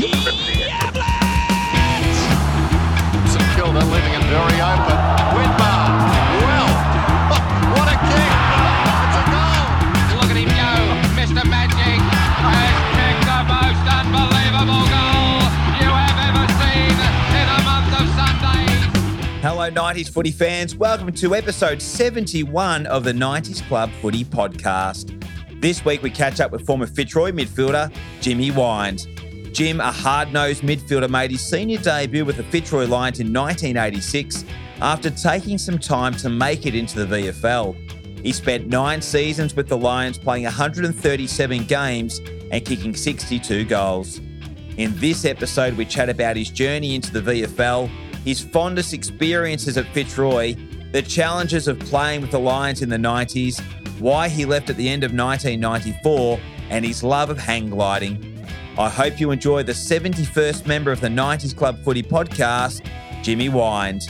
St Kilda leaving it very open. Whitmer. Well, what a kick. It's a goal. Look at him go. Mr. Magic has kicked the most unbelievable goal you have ever seen in a month of Sundays. Hello, 90s footy fans. Welcome to episode 71 of the 90s Club Footy Podcast. This week we catch up with former Fitzroy midfielder Jimmy Wines. Jim, a hard-nosed midfielder, made his senior debut with the Fitzroy Lions in 1986 after taking some time to make it into the VFL. He spent 9 seasons with the Lions, playing 137 games and kicking 62 goals. In this episode, we chat about his journey into the VFL, his fondest experiences at Fitzroy, the challenges of playing with the Lions in the 90s, why he left at the end of 1994, and his love of hang gliding. I hope you enjoy the 71st member of the 90s Club Footy Podcast, Jimmy Wines.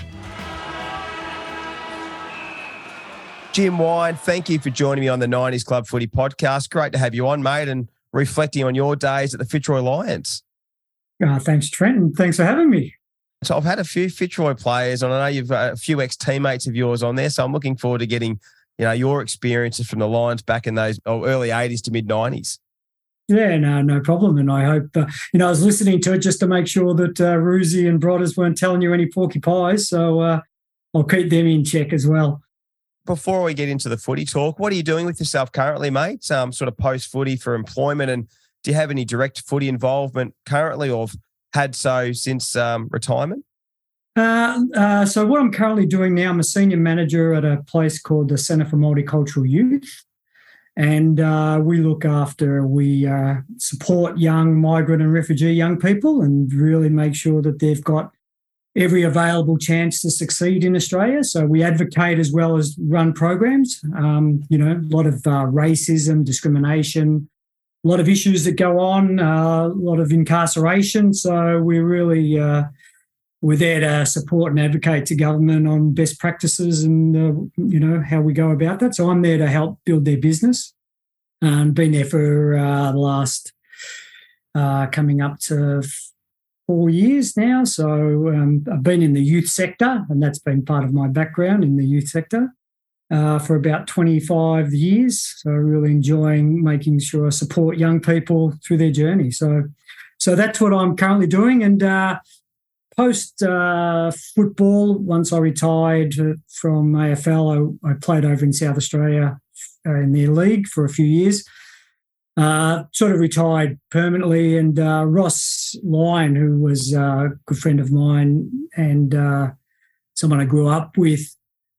Jim Wine, thank you for joining me on the 90s Club Footy Podcast. Great to have you on, mate, and reflecting on your days at the Fitzroy Lions. Thanks, Trent, and thanks for having me. So I've had a few Fitzroy players, and I know you've a few ex-teammates of yours on there, so I'm looking forward to getting your experiences from the Lions back in those early 80s to mid-90s. Yeah, no problem. And I hope, I was listening to it just to make sure that Roosie and Brodders weren't telling you any porky pies. So I'll keep them in check as well. Before we get into the footy talk, what are you doing with yourself currently, mate? Sort of post-footy for employment, and do you have any direct footy involvement currently or had so since retirement? So what I'm currently doing now, I'm a senior manager at a place called the Centre for Multicultural Youth. And we support young migrant and refugee young people and really make sure that they've got every available chance to succeed in Australia. So we advocate as well as run programs, a lot of racism, discrimination, a lot of issues that go on, a lot of incarceration. So we're really we're there to support and advocate to government on best practices and, how we go about that. So I'm there to help build their business and been there for the last coming up to 4 years now. So I've been in the youth sector, and that's been part of my background in the youth sector for about 25 years. So really enjoying making sure I support young people through their journey. So that's what I'm currently doing. And post football, once I retired from AFL, I played over in South Australia in their league for a few years. Sort of retired permanently, and Ross Lyon, who was a good friend of mine and someone I grew up with,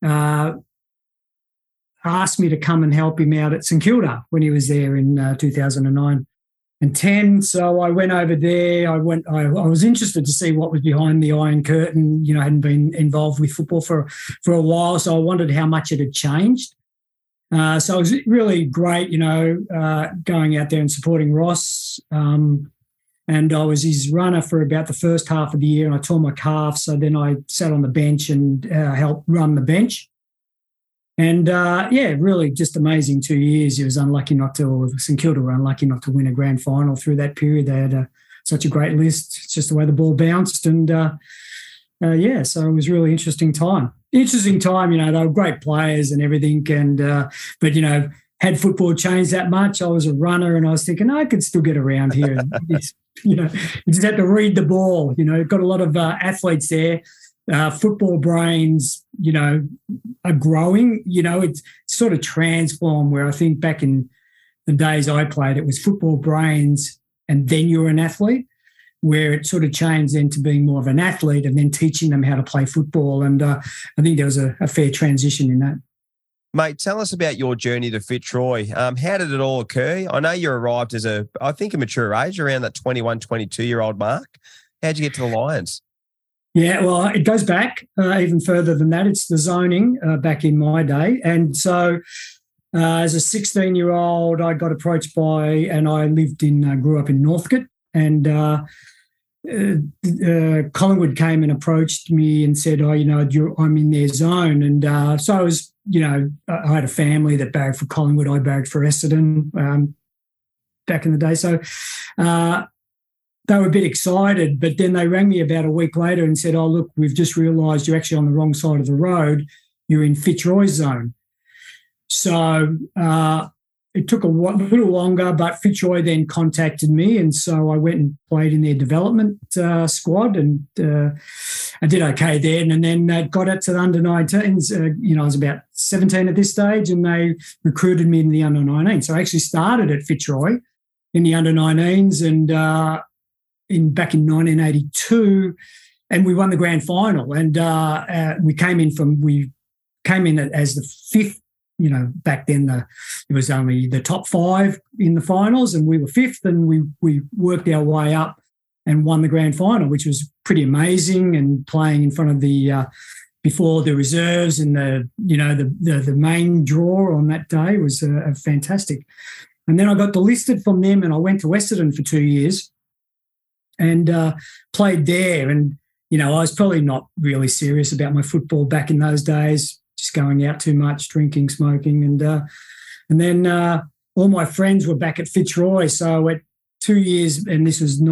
asked me to come and help him out at St Kilda when he was there in 2009. And 10. So I went over there. I was interested to see what was behind the Iron Curtain. I hadn't been involved with football for a while, so I wondered how much it had changed. So it was really great, going out there and supporting Ross. And I was his runner for about the first half of the year, and I tore my calf. So then I sat on the bench and helped run the bench. And, really just amazing 2 years. St Kilda were unlucky not to win a grand final through that period. They had such a great list. It's just the way the ball bounced. And, so it was really interesting time. They were great players and everything. And but, had football changed that much? I was a runner and I was thinking, I could still get around here. You just had to read the ball. Got a lot of athletes there. Football brains, are growing. It's sort of transformed where I think back in the days I played, it was football brains and then you were an athlete, where it sort of changed into being more of an athlete and then teaching them how to play football. And I think there was a fair transition in that. Mate, tell us about your journey to Fitzroy. How did it all occur? I know you arrived as a mature age, around that 21, 22-year-old mark. How'd you get to the Lions? Yeah, well, it goes back even further than that. It's the zoning back in my day. And so as a 16-year-old, I got approached and I grew up in Northcote, and Collingwood came and approached me and said, I'm in their zone. And so I was, I had a family that barracked for Collingwood. I barracked for Essendon back in the day. So they were a bit excited, but then they rang me about a week later and said, "Oh, look, we've just realised you're actually on the wrong side of the road. You're in Fitzroy's zone." So it took a little longer, but Fitzroy then contacted me, and so I went and played in their development squad, and I did okay then. And then got it to the under-19s. I was about 17 at this stage, and they recruited me in the under-19. So I actually started at Fitzroy in the under-19s, and back in 1982, and we won the grand final. And we came in as the fifth. Back then it was only the top five in the finals, and we were fifth, and we worked our way up and won the grand final, which was pretty amazing. And playing in front of before the reserves and the main draw on that day was fantastic. And then I got delisted from them, and I went to Essendon for 2 years and played there. And I was probably not really serious about my football back in those days. Just going out too much, drinking, smoking, and then all my friends were back at Fitzroy. So at 2 years, and this was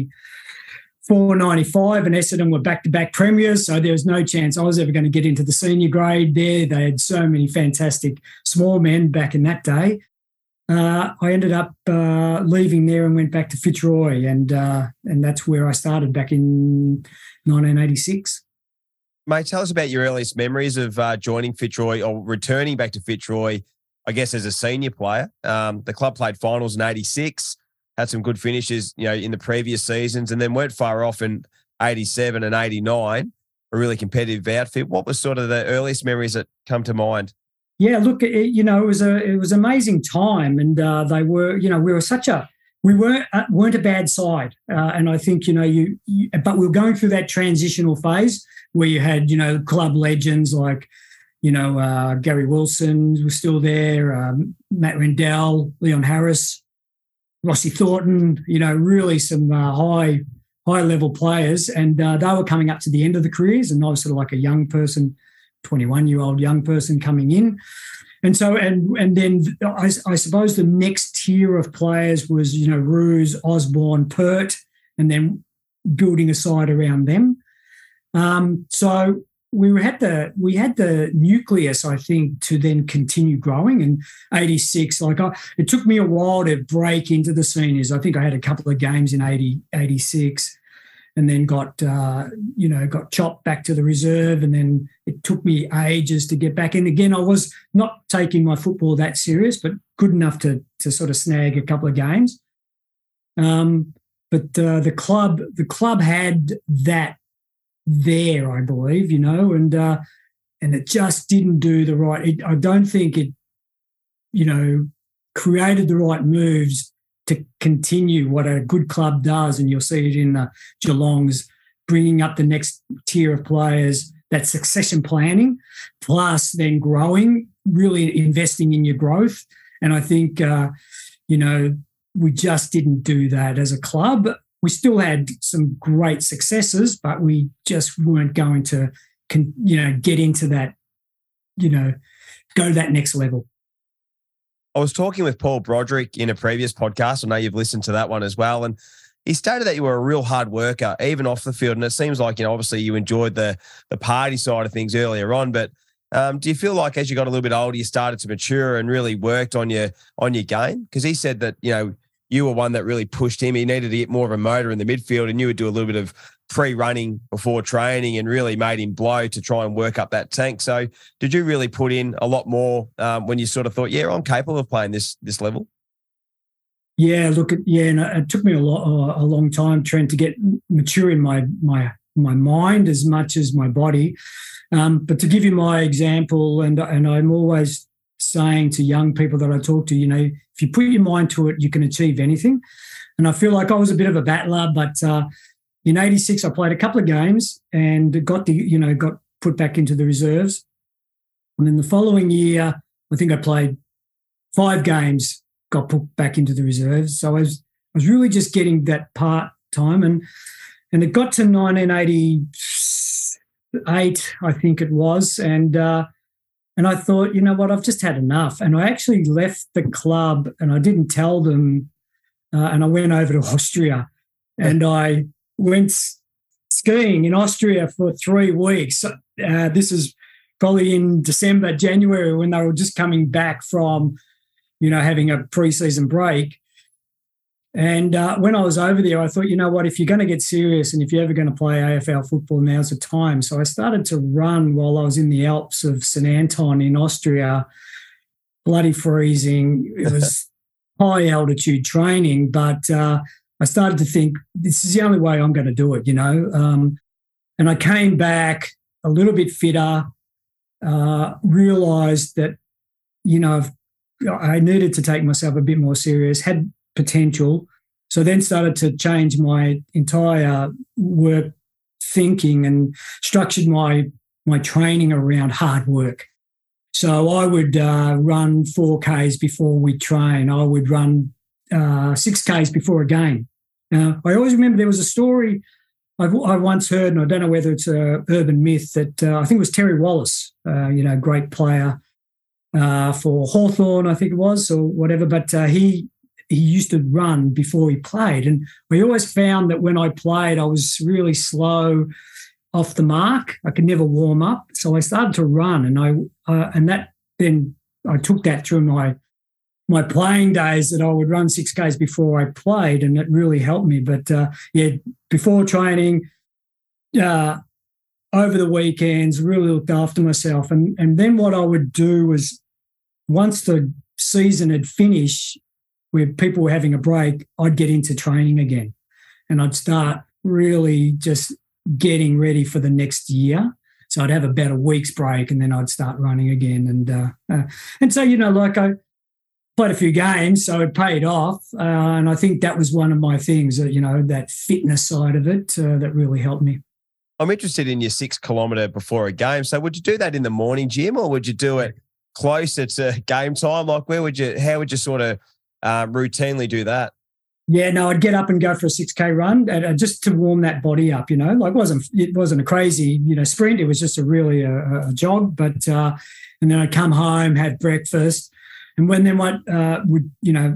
94, 95, and Essendon were back-to-back premiers, so there was no chance I was ever going to get into the senior grade there. They had so many fantastic small men back in that day. I ended up leaving there and went back to Fitzroy, and that's where I started back in 1986. Mate, tell us about your earliest memories of joining Fitzroy or returning back to Fitzroy, I guess, as a senior player. The club played finals in 86, had some good finishes, in the previous seasons, and then weren't far off in 87 and 89, a really competitive outfit. What was sort of the earliest memories that come to mind? Yeah, look, it was an amazing time, and they were, we weren't a bad side, and I think but we were going through that transitional phase where you had club legends like Gary Wilson was still there, Matt Rendell, Leon Harris, Rossi Thornton, really some high level players, and they were coming up to the end of the careers, and I was sort of like a young person, 21-year-old young person coming in. And so, and then I suppose the next tier of players was, Roos, Osborne, Pert, and then building a side around them. So we had the nucleus, I think, to then continue growing. In 86, it took me a while to break into the seniors. I think I had a couple of games in 86. And then got chopped back to the reserve, and then it took me ages to get back in. Again, I was not taking my football that serious, but good enough to sort of snag a couple of games. But the club had that there, I believe, and it just didn't do the right. I don't think it, created the right moves to continue what a good club does, and you'll see it in the Geelongs, bringing up the next tier of players, that succession planning, plus then growing, really investing in your growth. And I think, we just didn't do that as a club. We still had some great successes, but we just weren't going to, get into that, go to that next level. I was talking with Paul Broderick in a previous podcast. I know you've listened to that one as well. And he stated that you were a real hard worker, even off the field. And it seems like, obviously you enjoyed the party side of things earlier on. But do you feel like as you got a little bit older, you started to mature and really worked on your game? Because he said that, you were one that really pushed him. He needed to get more of a motor in the midfield, and you would do a little bit of pre-running before training and really made him blow to try and work up that tank. So did you really put in a lot more when you sort of thought, I'm capable of playing this level? Yeah, look, and it took me a long time, Trent, to get mature in my mind as much as my body. But to give you my example, and I'm always saying to young people that I talk to, if you put your mind to it, you can achieve anything. And I feel like I was a bit of a battler, but in 86, I played a couple of games and got put back into the reserves. And then the following year, I think I played 5 games, got put back into the reserves. So I was really just getting that part time. And it got to 1988, I think it was. And I thought, you know what, I've just had enough. And I actually left the club, and I didn't tell them, and I went over to Austria. and I went skiing in Austria for 3 weeks. This is probably in December, January, when they were just coming back from, having a pre-season break. And when I was over there, I thought, you know what, if you're going to get serious and if you're ever going to play AFL football, now's the time. So I started to run while I was in the Alps of St. Anton in Austria, bloody freezing. It was high altitude training, but I started to think this is the only way I'm going to do it, and I came back a little bit fitter, realised that, I needed to take myself a bit more serious, had potential. So then started to change my entire work thinking and structured my training around hard work. So I would run 4Ks before we train. I would run 6Ks before a game. I always remember there was a story I once heard, and I don't know whether it's an urban myth, that I think it was Terry Wallace, great player for Hawthorn, I think it was, or whatever, but he used to run before he played. And we always found that when I played, I was really slow off the mark. I could never warm up. So I started to run, and I took that through my playing days, that I would run 6Ks before I played, and it really helped me. But before training, over the weekends, really looked after myself. And then what I would do was, once the season had finished, where people were having a break, I'd get into training again, and I'd start really just getting ready for the next year. So I'd have about a week's break, and then I'd start running again. And so, I played a few games, so it paid off. And I think that was one of my things, that fitness side of it that really helped me. I'm interested in your 6 kilometre before a game. So would you do that in the morning, Jim, or would you do it closer to game time? Like, how would you sort of routinely do that? Yeah, no, I'd get up and go for a 6K run just to warm that body up, Like it wasn't a crazy, sprint. It was just a jog. But and then I'd come home, have breakfast, and when then what would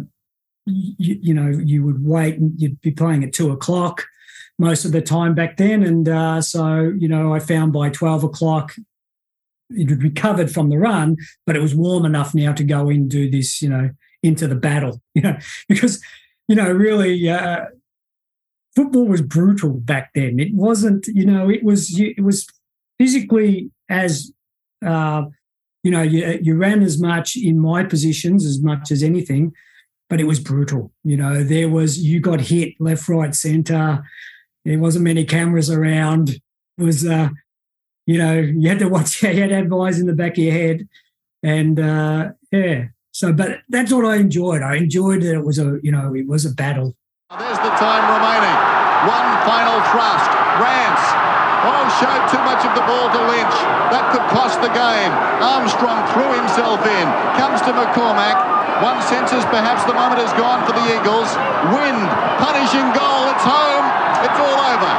you would wait, and you'd be playing at 2:00 most of the time back then, and so I found by 12:00 it had recovered from the run, but it was warm enough now to go in and do this, into the battle, because. Really, football was brutal back then. It wasn't, it was physically as, you ran as much in my positions as much as anything, but it was brutal. You got hit left, right, centre. There wasn't many cameras around. It was, you had to watch, you had to have eyes in the back of your head, and yeah. So, but that's what I enjoyed. I enjoyed that it was a battle. There's the time remaining. One final thrust. Rance. Showed too much of the ball to Lynch. That could cost the game. Armstrong threw himself in. Comes to McCormack. One senses perhaps the moment has gone for the Eagles. Wind. Punishing goal. It's home. It's all over.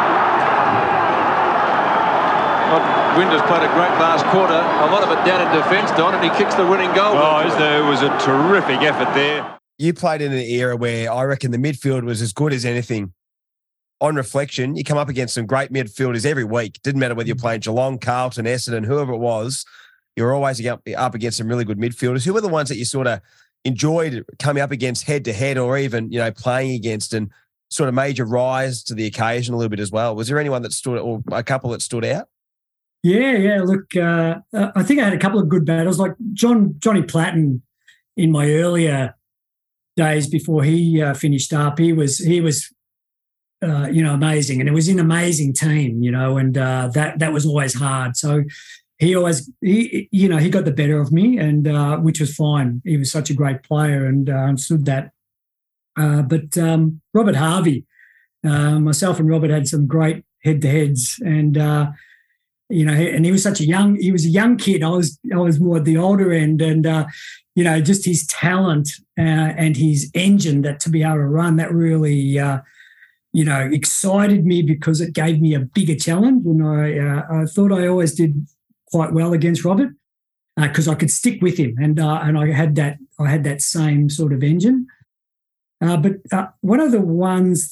Wind has played a great last quarter. A lot of it down in defence, Don, and he kicks the winning goal. It was a terrific effort there. You played in an era where I reckon the midfield was as good as anything. On reflection, you come up against some great midfielders every week. Didn't matter whether you're playing Geelong, Carlton, Essendon, whoever it was. You're always up against some really good midfielders. Who were the ones that you sort of enjoyed coming up against head-to-head, or even, playing against, and sort of made you rise to the occasion a little bit as well? Was there anyone that stood, or a couple that stood out? Yeah. Look, I think I had a couple of good battles, like Johnny Platten in my earlier days before he finished up. He was amazing, and it was an amazing team, and that was always hard. So he got the better of me, and which was fine. He was such a great player, and understood that. But Robert Harvey, myself and Robert had some great head-to-heads, and and he was a young kid. I was more at the older end, and just his talent and his engine that to be able to run, that really excited me, because it gave me a bigger challenge. And I thought I always did quite well against Robert, because I could stick with him, and I had that same sort of engine. But one of the ones that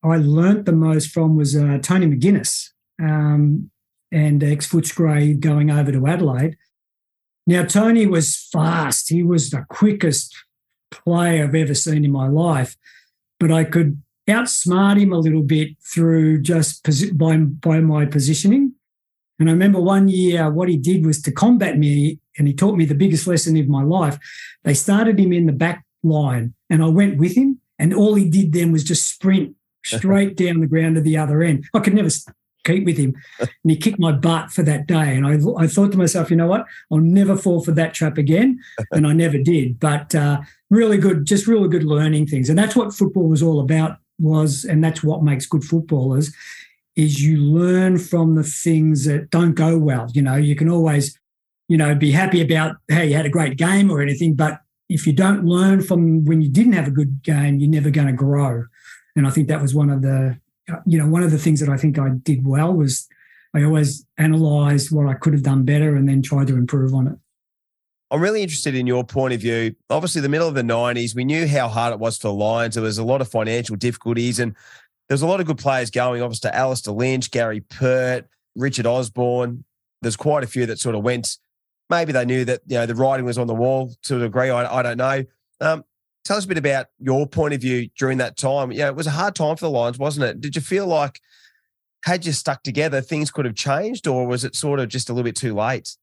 I learnt the most from was Tony McGuinness and ex-Footscray going over to Adelaide. Now, Tony was fast. He was the quickest player I've ever seen in my life, but I could outsmart him a little bit through just by my positioning. And I remember one year what he did was to combat me, and he taught me the biggest lesson of my life. They started him in the back line, and I went with him, and all he did then was just sprint straight down the ground to the other end. I could never keep with him, and he kicked my butt for that day. And I thought to myself, you know what? I'll never fall for that trap again, and I never did. But really good learning things. And that's what football was all about, and that's what makes good footballers, is you learn from the things that don't go well. You know, you can always, be happy about how you had a great game or anything, but if you don't learn from when you didn't have a good game, you're never going to grow. And I think that was one of the things that I think I did well was I always analysed what I could have done better and then tried to improve on it. I'm really interested in your point of view. Obviously, the middle of the 90s, we knew how hard it was for the Lions. There was a lot of financial difficulties, and there was a lot of good players going, obviously, Alistair Lynch, Gary Pert, Richard Osborne. There's quite a few that sort of went. Maybe they knew that the writing was on the wall to a degree. I don't know. Tell us a bit about your point of view during that time. It was a hard time for the Lions, wasn't it? Did you feel like had you stuck together, things could have changed, or was it sort of just a little bit too late?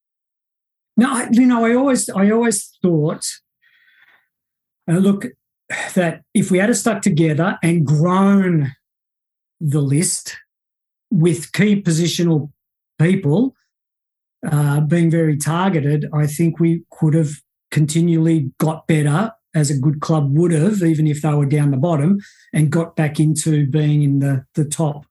No, I always thought, look, that if we had stuck together and grown the list with key positional people being very targeted, I think we could have continually got better, as a good club would have, even if they were down the bottom, and got back into being in the top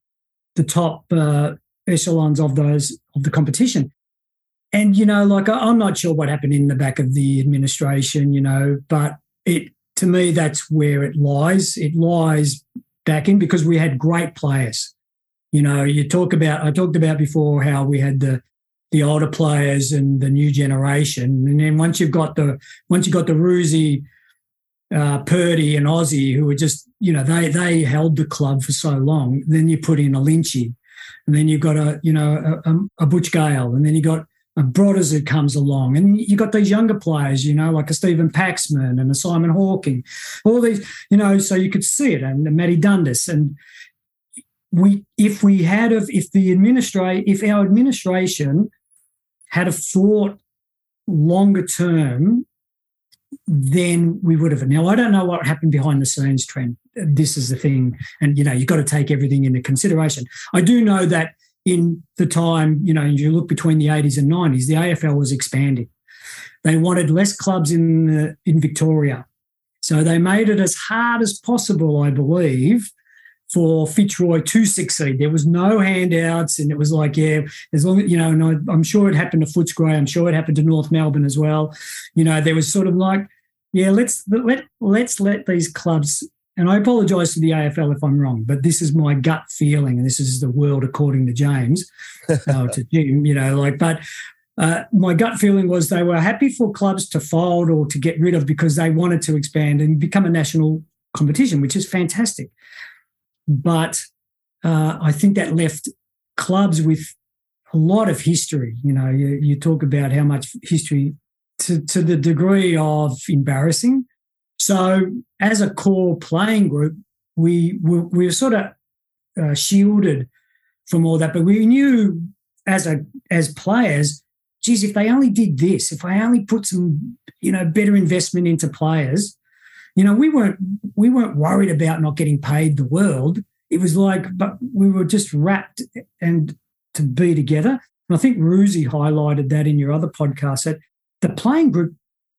echelons of the competition. And I'm not sure what happened in the back of the administration, but to me that's where it lies. It lies back in, because we had great players. I talked about before how we had the older players and the new generation, and then once you got the Roosie, Purdy and Aussie, who were just, they held the club for so long. Then you put in a Lynchy, and then you've got a Butch Gale, and then you got a Brodders that comes along, and you got these younger players, like a Stephen Paxman and a Simon Hawking, all these, so you could see it, and Matty Dundas. And if our administration had a thought longer term, then we would have. Now, I don't know what happened behind the scenes, Trent. This is the thing. And, you've got to take everything into consideration. I do know that in the time, you look between the 80s and 90s, the AFL was expanding. They wanted less clubs in Victoria. So they made it as hard as possible, I believe, for Fitzroy to succeed. There was no handouts, and it was like, as long as, and I'm sure it happened to Footscray. I'm sure it happened to North Melbourne as well. There was sort of like, let's let these clubs, and I apologise to the AFL if I'm wrong, but this is my gut feeling, and this is the world according to James, to Jim, but my gut feeling was they were happy for clubs to fold or to get rid of, because they wanted to expand and become a national competition, which is fantastic. But I think that left clubs with a lot of history. You talk about how much history to the degree of embarrassing. So as a core playing group, we were sort of shielded from all that. But we knew as players, geez, if they only did this, if I only put some, better investment into players, we weren't worried about not getting paid the world. It was like, but we were just wrapped and to be together. And I think Roosie highlighted that in your other podcast, that the playing group,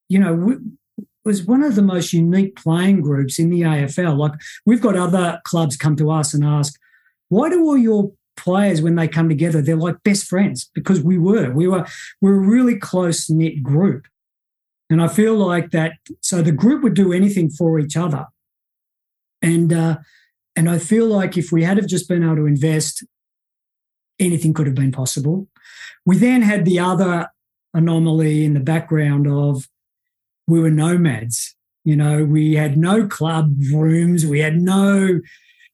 was one of the most unique playing groups in the AFL. Like, we've got other clubs come to us and ask, why do all your players, when they come together, they're like best friends? Because we were a really close-knit group. And I feel like that, so the group would do anything for each other. And I feel like if we had have just been able to invest, anything could have been possible. We then had the other anomaly in the background of we were nomads. We had no club rooms. We had no,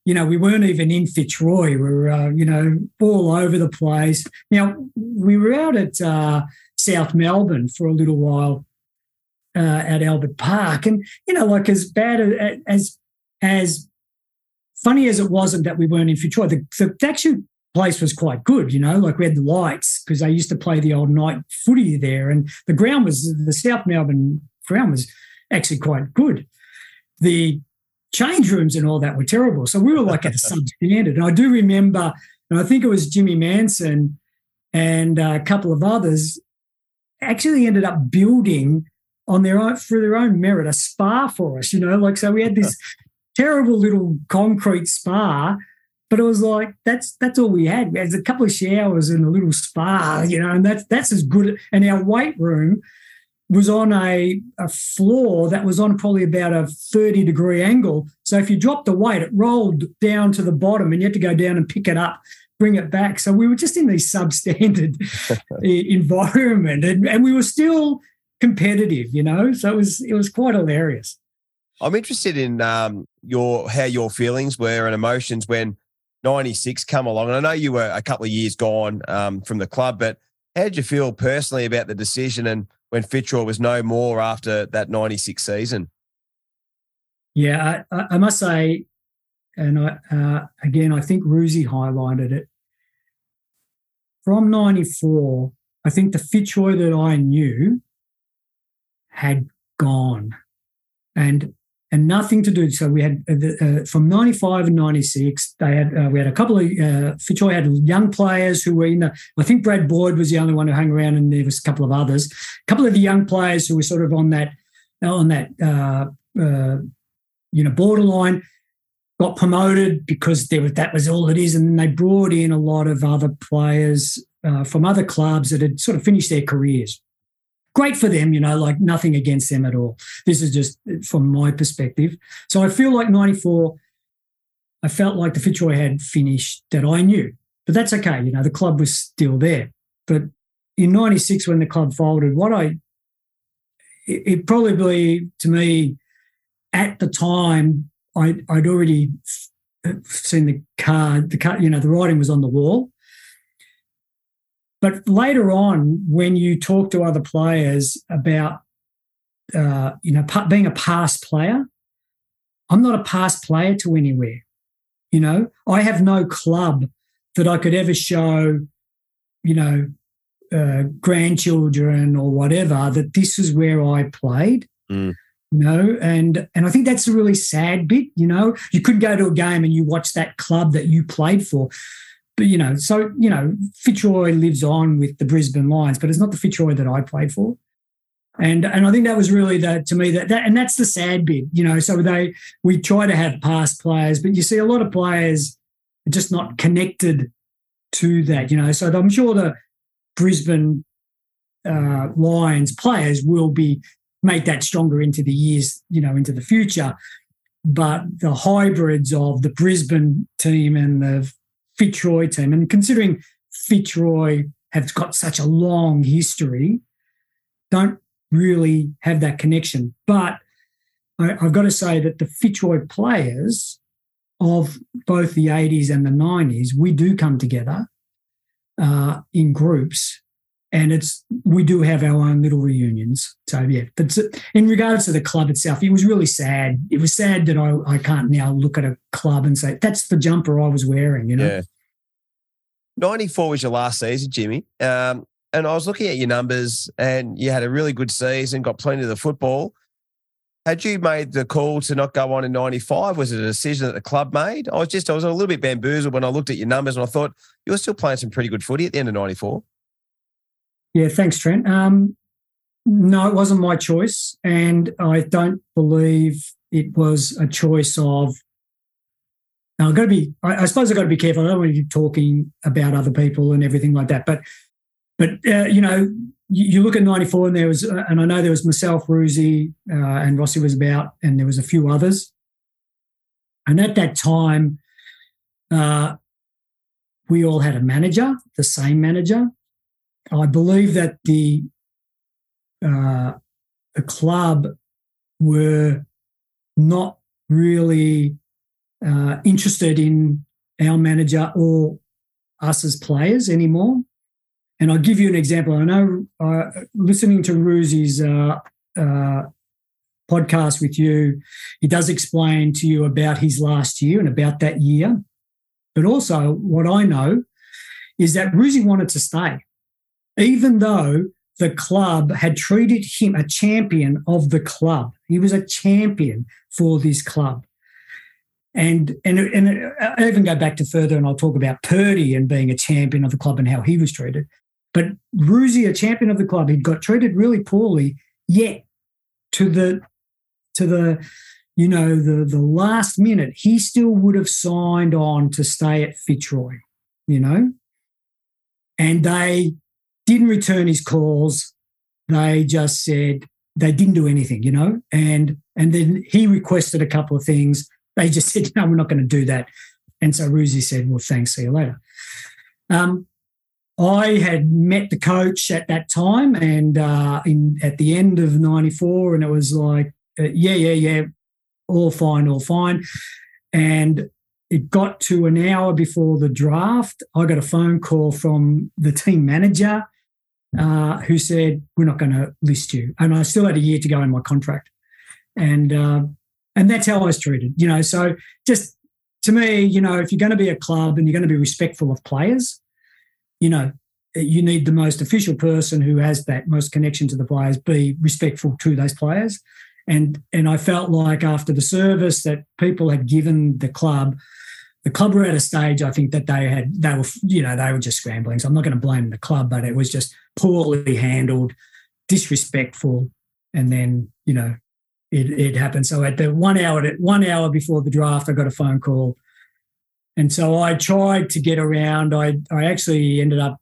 we weren't even in Fitzroy. We were, all over the place. Now, we were out at South Melbourne for a little while at Albert Park. And, as bad as funny as it wasn't that we weren't in Fitzroy, the actual place was quite good, we had the lights because they used to play the old night footy there. And the South Melbourne ground was actually quite good. The change rooms and all that were terrible. So we were like at a substandard. And I do remember, and I think it was Jimmy Manson and a couple of others actually ended up building on through their own merit, a spa for us, so we had this terrible little concrete spa, but it was like, that's all we had. We had a couple of showers and a little spa, and that's as good. And our weight room was on a floor that was on probably about a 30-degree angle. So if you dropped the weight, it rolled down to the bottom and you had to go down and pick it up, bring it back. So we were just in this substandard environment and we were still competitive, So it was quite hilarious. I'm interested in how your feelings were and emotions when 96 come along. And I know you were a couple of years gone from the club, but how did you feel personally about the decision and when Fitzroy was no more after that 96 season? Yeah, I must say, and again, I think Ruzi highlighted it. From 94, I think the Fitzroy that I knew had gone and nothing to do. So we had from 95 and 96, we had a couple of Fitzroy had young players who were I think Brad Boyd was the only one who hung around, and there was a couple of others. A couple of the young players who were sort of on that borderline got promoted because that was all it is, and then they brought in a lot of other players from other clubs that had sort of finished their careers. Great for them, nothing against them at all. This is just from my perspective. So I feel like 94, I felt like the Fitzroy had finished that I knew. But that's okay, the club was still there. But in 96, when the club folded, it probably, to me, at the time, I'd already seen the writing was on the wall. But later on, when you talk to other players about, being a past player, I'm not a past player to anywhere. I have no club that I could ever show, grandchildren or whatever, that this is where I played. And I think that's a really sad bit. You couldn't go to a game and you watch that club that you played for. But, Fitzroy lives on with the Brisbane Lions, but it's not the Fitzroy that I played for. And I think that was really to me and that's the sad bit, so we try to have past players, but you see a lot of players are just not connected to that, so I'm sure the Brisbane Lions players will make that stronger into the years, into the future. But the hybrids of the Brisbane team and the Fitzroy team, and considering Fitzroy has got such a long history, don't really have that connection. But I've got to say that the Fitzroy players of both the 80s and the 90s, we do come together in groups, and we do have our own little reunions. So, yeah, but in regards to the club itself, it was really sad. It was sad that I can't now look at a club and say, that's the jumper I was wearing, Yeah. 94 was your last season, Jimmy. And I was looking at your numbers and you had a really good season, got plenty of the football. Had you made the call to not go on in 95? Was it a decision that the club made? I was a little bit bamboozled when I looked at your numbers and I thought you were still playing some pretty good footy at the end of 94. Yeah, thanks, Trent. No, it wasn't my choice, and I don't believe it was a choice of. Now, I suppose I've got to be careful. I don't want to be talking about other people and everything like that. But you look at 94, and and I know there was myself, Ruzi, and Rossi was about, and there was a few others. And at that time, we all had a manager, the same manager. I believe that the club were not really interested in our manager or us as players anymore. And I'll give you an example. I know listening to Ruzi's podcast with you, he does explain to you about his last year and about that year. But also what I know is that Ruzi wanted to stay, even though the club had treated him a champion of the club. He was a champion for this club. And I even go back to further, and I'll talk about Purdy and being a champion of the club and how he was treated. But Ruzi, a champion of the club, he got treated really poorly, yet to the last minute, he still would have signed on to stay at Fitzroy, and they didn't return his calls. They just said they didn't do anything, and then he requested a couple of things. They just said, no, we're not going to do that. And so Ruzi said, well, thanks, see you later. I had met the coach at that time and at the end of 94, and it was like, yeah, all fine. And it got to an hour before the draft. I got a phone call from the team manager who said, we're not going to list you. And I still had a year to go in my contract. And that's how I was treated, So just to me, if you're going to be a club and you're going to be respectful of players, you need the most official person who has that most connection to the players be respectful to those players. And I felt like after the service that people had given the club were at a stage, I think, that they were just scrambling. So I'm not going to blame the club, but it was just poorly handled, disrespectful, and then it happened. So at the 1 hour before the draft, I got a phone call, and so I tried to get around. I actually ended up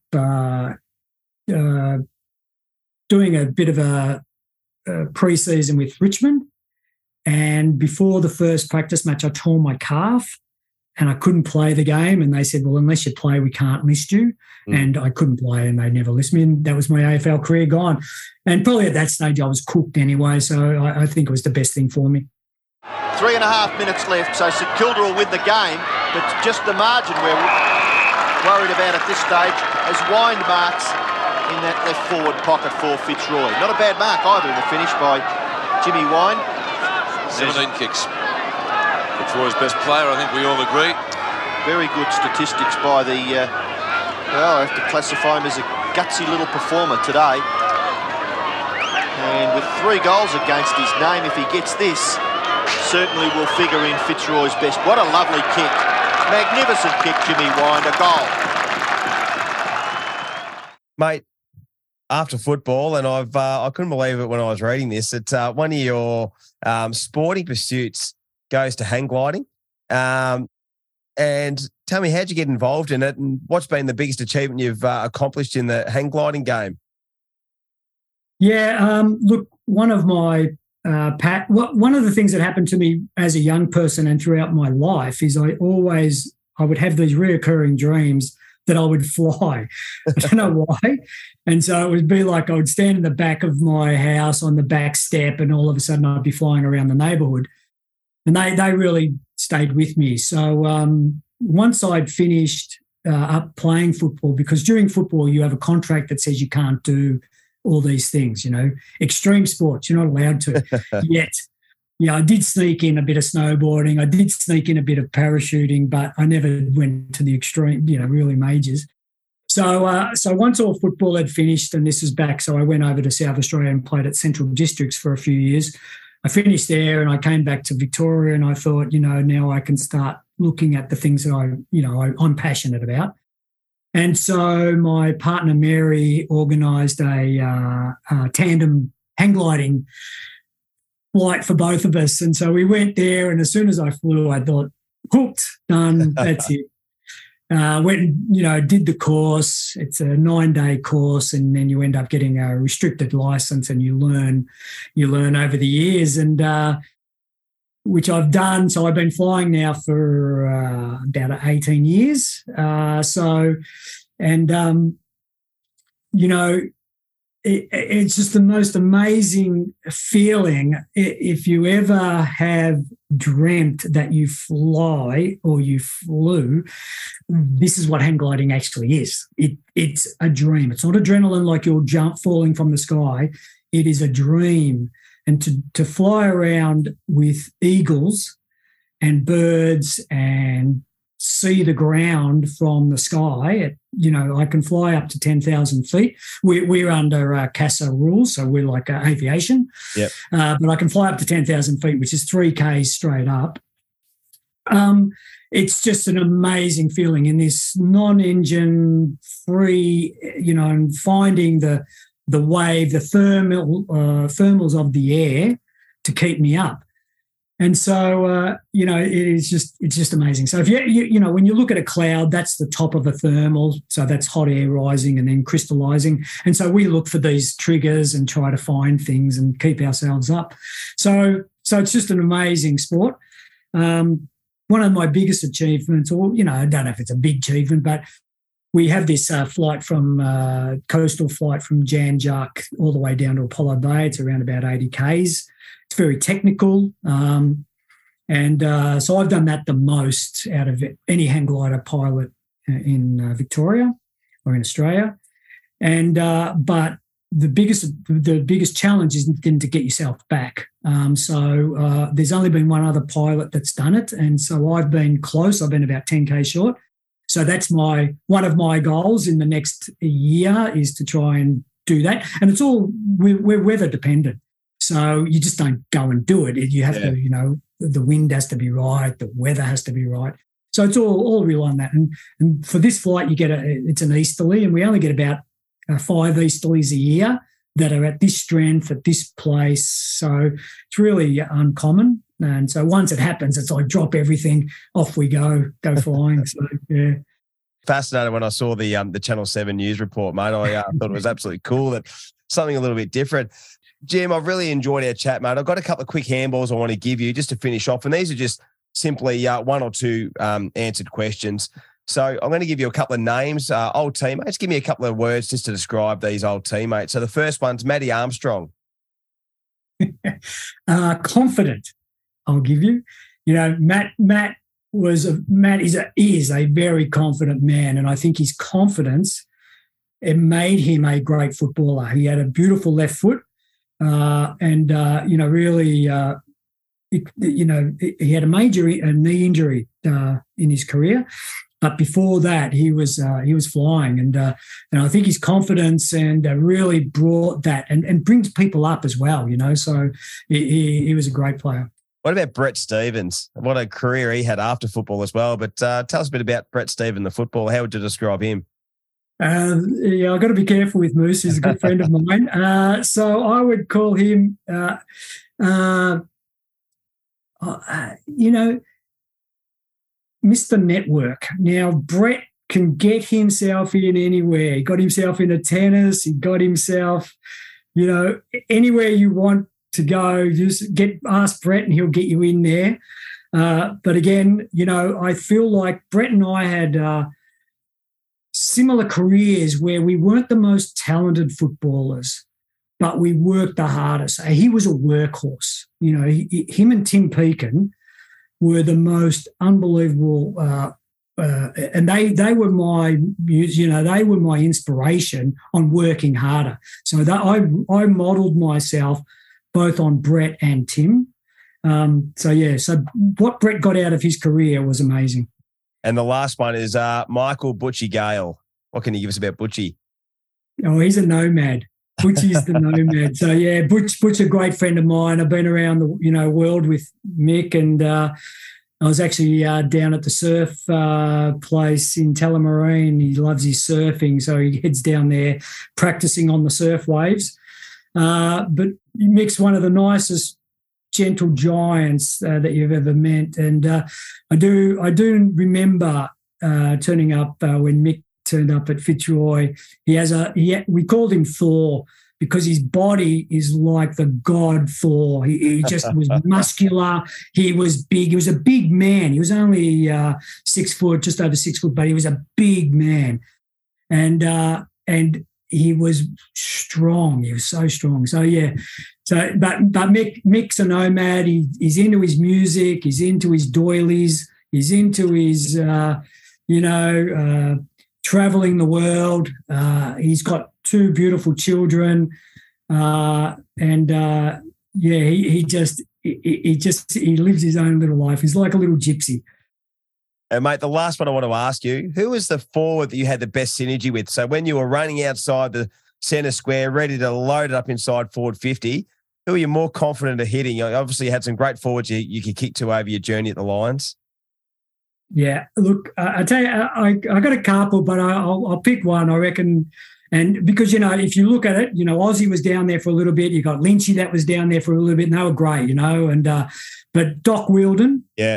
doing a bit of a pre-season with Richmond, and before the first practice match, I tore my calf. And I couldn't play the game. And they said, well, unless you play, we can't list you. And I couldn't play, and they never listed me. And that was my AFL career gone. And probably at that stage, I was cooked anyway. So I think it was the best thing for me. 3.5 minutes left. So St Kilda will win the game. But just the margin we're worried about at this stage as Wind marks in that left forward pocket for Fitzroy. Not a bad mark either in the finish by Jimmy Wind. 17 kicks. Fitzroy's best player, I think we all agree. Very good statistics by the, I have to classify him as a gutsy little performer today. And with 3 goals against his name, if he gets this, certainly will figure in Fitzroy's best. What a lovely kick. Magnificent kick, Jimmy Wind, a goal. Mate, after football, and I couldn't believe it when I was reading this, it's one of your sporting pursuits goes to hang gliding. And tell me, how'd you get involved in it, and what's been the biggest achievement you've accomplished in the hang gliding game? Yeah, look, one of my one of the things that happened to me as a young person and throughout my life is I would have these reoccurring dreams that I would fly. I don't know why. And so it would be like I would stand in the back of my house on the back step, and all of a sudden I'd be flying around the neighbourhood. And they really stayed with me. So once I'd finished up playing football, because during football you have a contract that says you can't do all these things, extreme sports, you're not allowed to. Yet, I did sneak in a bit of snowboarding. I did sneak in a bit of parachuting, but I never went to the extreme, really majors. So once all football had finished, and this was back, so I went over to South Australia and played at Central Districts for a few years. I finished there and I came back to Victoria, and I thought, now I can start looking at the things that I'm passionate about. And so my partner, Mary, organised a tandem hang gliding flight for both of us. And so we went there, and as soon as I flew, I thought, hooked, done, that's it. Went and, did the course. It's a 9-day course, and then you end up getting a restricted license, and you learn over the years, and which I've done. So I've been flying now for about 18 years. it's just the most amazing feeling. If you ever have dreamt that you fly or you flew, this is what hang gliding actually is. It's a dream. It's not adrenaline like you're falling from the sky. It is a dream. And to fly around with eagles and birds and see the ground from the sky, I can fly up to 10,000 feet. We're under CASA rules, so we're like aviation. Yep. But I can fly up to 10,000 feet, which is 3 Ks straight up. It's just an amazing feeling in this non-engine free, and finding the wave, the thermals of the air to keep me up. And so, it's just amazing. So if when you look at a cloud, that's the top of a thermal. So that's hot air rising and then crystallizing. And so we look for these triggers and try to find things and keep ourselves up. So it's just an amazing sport. One of my biggest achievements, or, I don't know if it's a big achievement, but we have this flight from coastal flight from Jan Juk all the way down to Apollo Bay. It's around about 80 Ks. It's very technical. So I've done that the most out of any hang glider pilot in Victoria or in Australia. And but the biggest challenge is then to get yourself back. So there's only been one other pilot that's done it. And so I've been close. I've been about 10 K short. So that's one of my goals in the next year is to try and do that. And it's all, we're weather dependent. So you just don't go and do it. You have to, the wind has to be right, the weather has to be right. So it's all real on that. And for this flight, it's an easterly, and we only get about 5 easterlies a year that are at this strength, at this place. So it's really uncommon. And so once it happens, it's like drop everything, off we go flying. So, yeah. Fascinated when I saw the Channel 7 news report, mate. I thought it was absolutely cool, that something a little bit different. Jim, I've really enjoyed our chat, mate. I've got a couple of quick handballs I want to give you just to finish off, and these are just simply 1 or 2 answered questions. So I'm going to give you a couple of names, old teammates. Give me a couple of words just to describe these old teammates. So the first one's Matty Armstrong. Confident, I'll give you. Matt is a very confident man, and I think his confidence, it made him a great footballer. He had a beautiful left foot. Really, he had a major knee injury in his career, but before that, he was flying, and I think his confidence and really brought that and brings people up as well. So he was a great player. What about Brett Stevens? What a career he had after football as well. But tell us a bit about Brett Stevens, the footballer. How would you describe him? I've got to be careful with Moose. He's a good friend of mine. So I would call him, Mr. Network. Now, Brett can get himself in anywhere. He got himself into tennis. He got himself, anywhere you want to go. Just ask Brett and he'll get you in there. But again, I feel like Brett and I had similar careers where we weren't the most talented footballers, but we worked the hardest. He was a workhorse. Him and Tim Pekin were the most unbelievable, and they were my, they were my inspiration on working harder. So I modelled myself both on Brett and Tim. So what Brett got out of his career was amazing. And the last one is Michael Butchie Gale. What can you give us about Butchie? Oh, he's a nomad. Butchie's the nomad. So, yeah, Butch a great friend of mine. I've been around the world with Mick, and I was actually down at the surf place in Tullamarine. He loves his surfing, so he heads down there practicing on the surf waves. But Mick's one of the nicest, gentle giants that you've ever met. And I do remember turning up when Mick turned up at Fitzroy. We called him Thor because his body is like the god Thor. He just was muscular. He was big. He was a big man. He was only 6 foot, just over 6 foot, but he was a big man. And he was strong. He was so strong. So, yeah. So, but Mick's a nomad. He's into his music. He's into his doilies. He's into his, traveling the world. He's got 2 beautiful children. He lives his own little life. He's like a little gypsy. And mate, the last one I want to ask you, who was the forward that you had the best synergy with? So when you were running outside the centre square, ready to load it up inside forward 50, who are you more confident of hitting? Obviously, you had some great forwards you could kick to over your journey at the Lions. Yeah, look, I tell you, I got a couple, but I'll pick one, I reckon. And because, if you look at it, Aussie was down there for a little bit. You got Lynchy that was down there for a little bit, and they were great, but Doc Wheeldon. Yeah.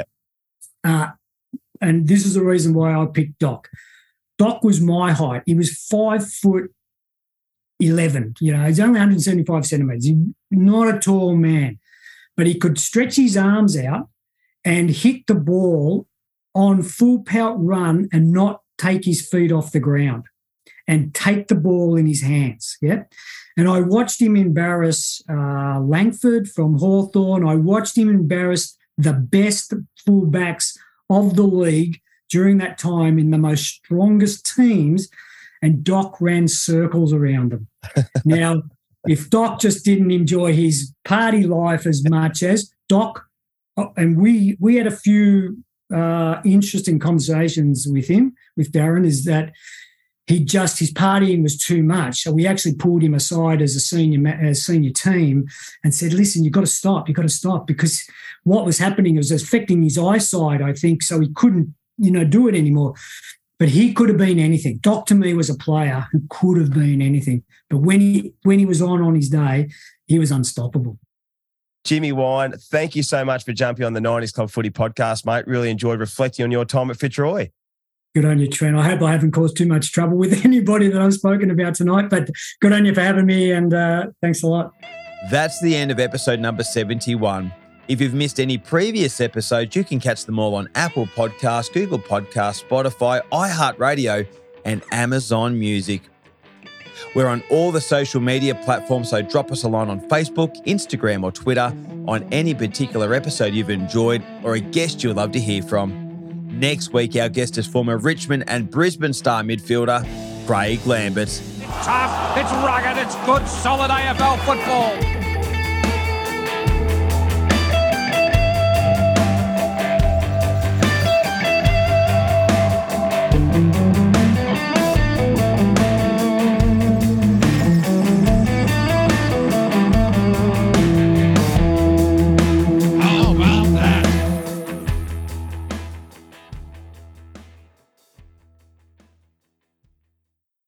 And this is the reason why I picked Doc. Doc was my height. He was 5'11". He's only 175 centimetres. He's not a tall man, but he could stretch his arms out and hit the ball on full pelt run and not take his feet off the ground and take the ball in his hands. Yeah. And I watched him embarrass Langford from Hawthorn. I watched him embarrass the best fullbacks of the league during that time in the most strongest teams, and Doc ran circles around them. Now, if Doc just didn't enjoy his party life as much as Doc, and we had a few interesting conversations with him, with Darren, is that his partying was too much. So we actually pulled him aside as a senior team and said, listen, you've got to stop, because what was happening was affecting his eyesight, I think, so he couldn't, do it anymore. But he could have been anything. Doc to me was a player who could have been anything. But when he was on his day, he was unstoppable. Jimmy Wine, thank you so much for jumping on the 90s Club Footy podcast, mate. Really enjoyed reflecting on your time at Fitzroy. Good on you, Trent. I hope I haven't caused too much trouble with anybody that I've spoken about tonight, but good on you for having me, and thanks a lot. That's the end of episode number 71. If you've missed any previous episodes, you can catch them all on Apple Podcasts, Google Podcasts, Spotify, iHeartRadio, and Amazon Music. We're on all the social media platforms, so drop us a line on Facebook, Instagram, or Twitter on any particular episode you've enjoyed or a guest you'd love to hear from. Next week, our guest is former Richmond and Brisbane star midfielder, Craig Lambert. Tough, it's rugged, it's good, solid AFL football.